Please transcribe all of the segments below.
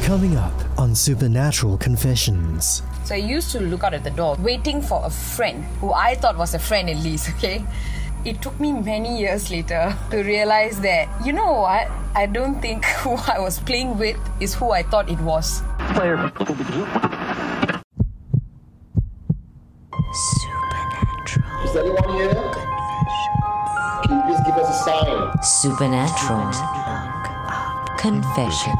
Coming up on Supernatural Confessions. So I used to look out at the door, waiting for a friend, who I thought was a friend at least, okay? It took me many years later to realize that, you know what? I don't think who I was playing with is who I thought it was. Supernatural. Is anyone here? Can you please give us a sign? Supernatural Confessions.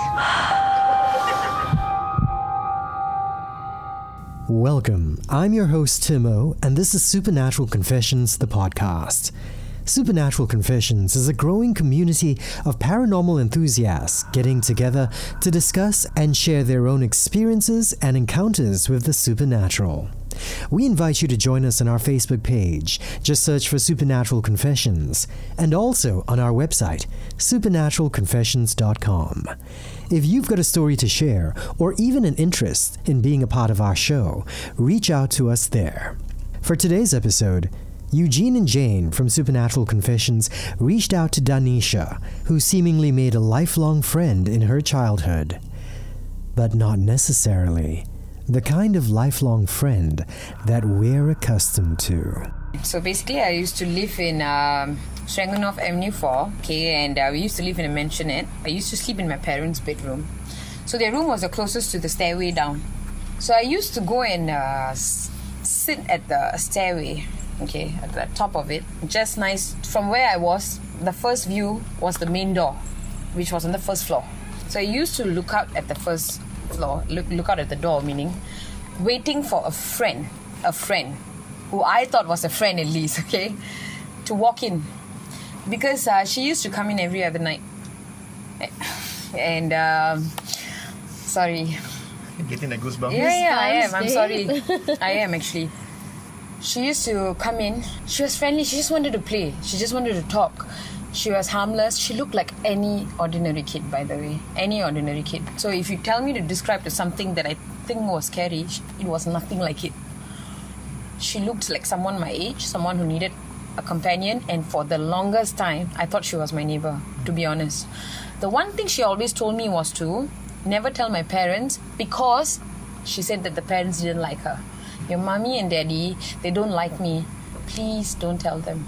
Welcome. I'm your host, Timo, and this is Supernatural Confessions, the podcast. Supernatural Confessions is a growing community of paranormal enthusiasts getting together to discuss and share their own experiences and encounters with the supernatural. We invite you to join us on our Facebook page. Just search for Supernatural Confessions, and also on our website, supernaturalconfessions.com. If you've got a story to share, or even an interest in being a part of our show, reach out to us there. For today's episode, Eugene and Jane from Supernatural Confessions reached out to Danisha, who seemingly made a lifelong friend in her childhood. But not necessarily the kind of lifelong friend that we're accustomed to. So basically, I used to live in Stranganoff Avenue 4, okay, and we used to live in a mansionette. I used to sleep in my parents' bedroom. So their room was the closest to the stairway down. So I used to go and sit at the stairway, okay, at the top of it. Just nice. From where I was, the first view was the main door, which was on the first floor. So I used to look out at the first floor, look out at the door, meaning waiting for a friend, who I thought was a friend at least, okay, to walk in. Because she used to come in every other night. And, sorry. You're getting the goosebumps? Yeah, I am. I'm sorry. I am actually. She used to come in. She was friendly. She just wanted to play. She just wanted to talk. She was harmless. She looked like any ordinary kid, by the way. Any ordinary kid. So if you tell me to describe to something that I think was scary, it was nothing like it. She looked like someone my age, someone who needed a companion, and for the longest time, I thought she was my neighbor, to be honest. The one thing she always told me was to never tell my parents, because she said that the parents didn't like her. Your mommy and daddy, they don't like me. Please don't tell them.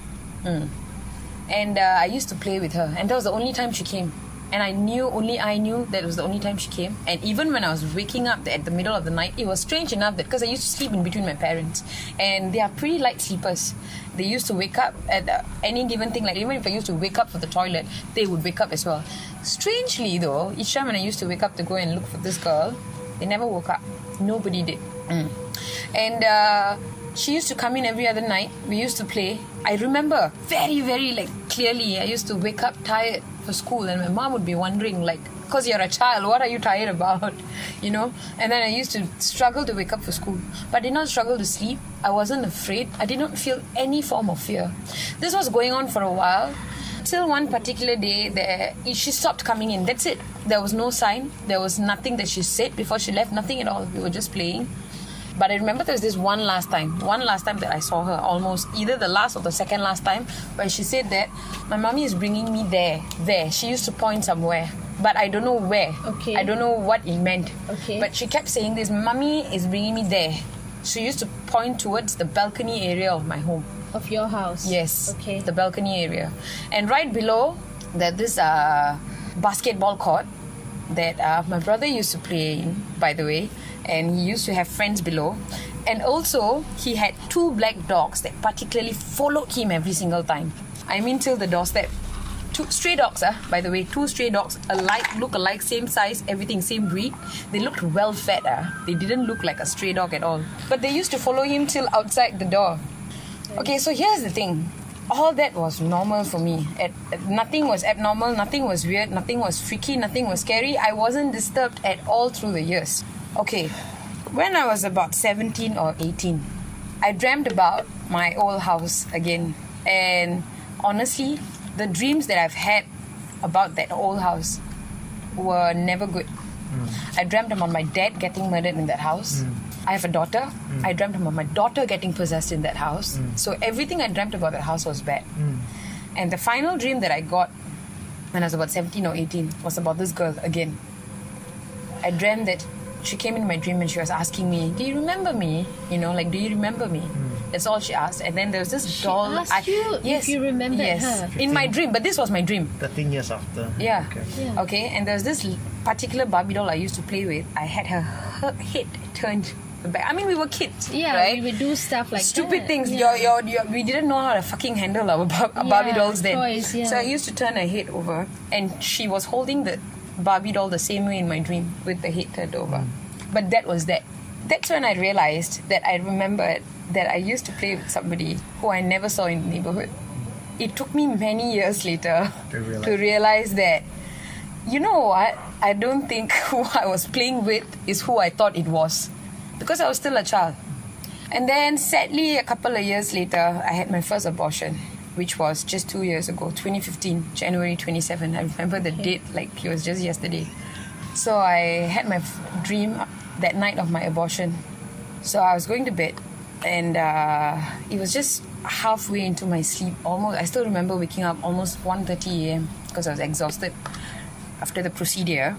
And I used to play with her, and that was the only time she came. And only I knew that it was the only time she came. And even when I was waking up at the middle of the night, it was strange enough that because I used to sleep in between my parents, and they are pretty light sleepers. They used to wake up at any given thing, like even if I used to wake up for the toilet, they would wake up as well. Strangely though, each time when I used to wake up to go and look for this girl, they never woke up. Nobody did. And she used to come in every other night. We used to play. I remember very, very clearly, I used to wake up tired for school, and my mom would be wondering, because you're a child, what are you tired about? You know? And then I used to struggle to wake up for school. But I did not struggle to sleep. I wasn't afraid. I did not feel any form of fear. This was going on for a while. Till one particular day, she stopped coming in. That's it. There was no sign. There was nothing that she said before she left. Nothing at all. We were just playing. But I remember there was this one last time that I saw her, almost either the last or the second last time, where she said that my mommy is bringing me there. She used to point somewhere, but I don't know where. Okay. I don't know what it meant. Okay. But she kept saying this, mommy is bringing me there. She used to point towards the balcony area of my home. Of your house? Yes. Okay. The balcony area. And right below, there's this basketball court that my brother used to play in, by the way. And he used to have friends below. And also, he had 2 black dogs that particularly followed him every single time. I mean, till the doorstep. 2 stray dogs, by the way. 2 stray dogs, look alike, same size, everything, same breed. They looked well fed. They didn't look like a stray dog at all. But they used to follow him till outside the door. Okay, so here's the thing. All that was normal for me. Nothing was abnormal, nothing was weird, nothing was freaky, nothing was scary. I wasn't disturbed at all through the years. Okay, when I was about 17 or 18, I dreamt about my old house again. And honestly, the dreams that I've had about that old house were never good. I dreamt about my dad getting murdered in that house. I have a daughter. I dreamt about my daughter getting possessed in that house. So everything I dreamt about that house was bad. And the final dream that I got when I was about 17 or 18 was about this girl again. I dreamt that she came in my dream and she was asking me, do you remember me? You know, like, do you remember me? That's all she asked. And then there was this doll. She asked you if you remembered her? In my dream, but this was my dream. 13 years after. Yeah. Yeah. Okay, and there was this particular Barbie doll I used to play with. I had her head turned back. I mean, we were kids, Yeah, right? we would do stuff like Stupid that. things. Yeah. We didn't know how to fucking handle our Barbie dolls then. toys, yeah. So I used to turn her head over, and she was holding the Barbie doll the same way in my dream, with the head turned over. But that was that. That's when I realized that I remembered that I used to play with somebody who I never saw in the neighborhood. It took me many years later to realize that, you know what, I don't think who I was playing with is who I thought it was, because I was still a child. And then sadly, a couple of years later, I had my first abortion, which was just 2 years ago, 2015, January 27. I remember the date like it was just yesterday. So I had my dream that night of my abortion. So I was going to bed, and it was just halfway into my sleep. Almost, I still remember waking up almost 1:30 a.m. because I was exhausted after the procedure.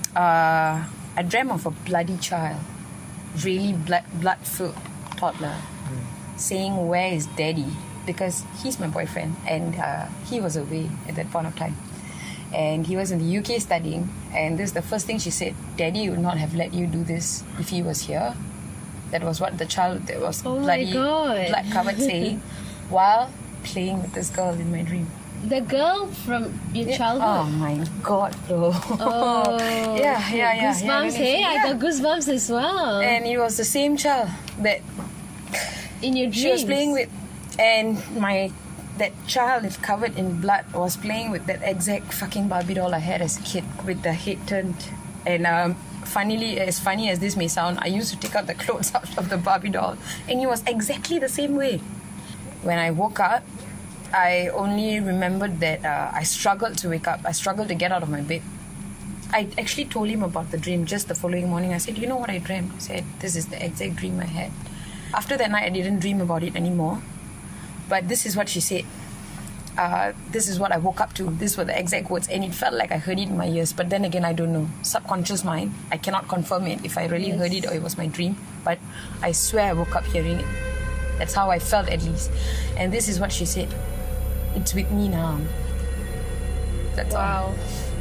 I dreamt of a bloody child, really blood-filled toddler, saying, "Where is Daddy?" Because he's my boyfriend, and he was away at that point of time. And he was in the UK studying, and this is the first thing she said: "Daddy would not have let you do this if he was here." That was what the child that was blood-covered saying while playing with this girl in my dream. The girl from your childhood? Oh my God, bro. Oh. Yeah. Goosebumps, hey? I got goosebumps as well. And it was the same child that in your dreams? she was playing with, and that child is covered in blood was playing with that exact fucking Barbie doll I had as a kid with the head turned. And funnily, as funny as this may sound, I used to take out the clothes out of the Barbie doll, and it was exactly the same way. When I woke up, I only remembered that I struggled to wake up. I struggled to get out of my bed. I actually told him about the dream just the following morning. I said, "You know what I dreamt?" I said, "This is the exact dream I had." After that night, I didn't dream about it anymore. But this is what she said. This is what I woke up to. These were the exact words. And it felt like I heard it in my ears. But then again, I don't know. Subconscious mind. I cannot confirm it if I really heard it or it was my dream. But I swear I woke up hearing it. That's how I felt, at least. And this is what she said. "It's with me now." That's all. Wow.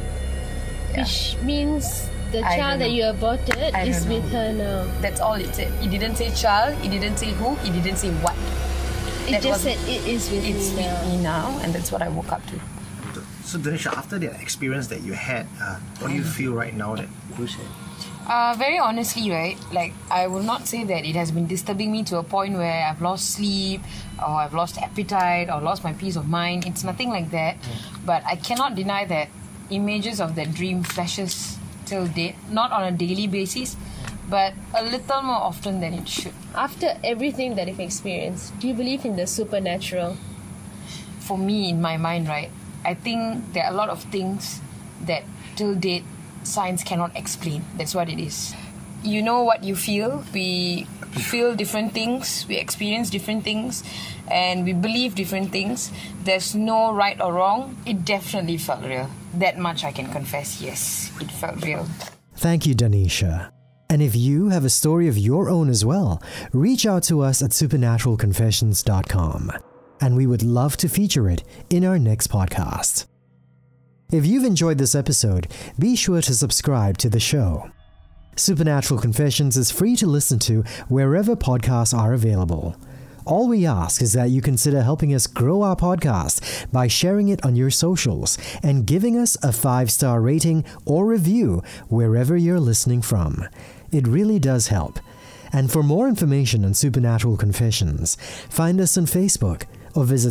Which means the child that you aborted is with her now. That's all it said. It didn't say child. It didn't say who. It didn't say what. It just said it is with it's me now. with me now, and that's what I woke up to. So Danisha, after that experience that you had, what do you feel right now that Bruce had? Very honestly, right, like, I will not say that it has been disturbing me to a point where I've lost sleep or I've lost appetite or lost my peace of mind. It's nothing like that. But I cannot deny that images of that dream flashes till date, not on a daily basis, but a little more often than it should. After everything that you've experienced, do you believe in the supernatural? For me, in my mind, right, I think there are a lot of things that till date science cannot explain. That's what it is. You know what you feel. We feel different things. We experience different things. And we believe different things. There's no right or wrong. It definitely felt real. That much I can confess. Yes, it felt real. Thank you, Danisha. And if you have a story of your own as well, reach out to us at supernaturalconfessions.com. And we would love to feature it in our next podcast. If you've enjoyed this episode, be sure to subscribe to the show. Supernatural Confessions is free to listen to wherever podcasts are available. All we ask is that you consider helping us grow our podcast by sharing it on your socials and giving us a 5-star rating or review wherever you're listening from. It really does help. And for more information on Supernatural Confessions, find us on Facebook or visit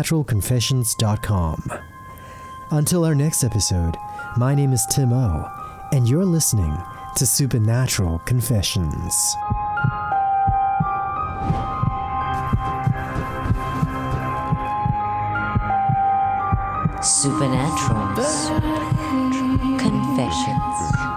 supernaturalconfessions.com. Until our next episode, my name is Tim O, and you're listening to Supernatural Confessions. Supernatural Confessions.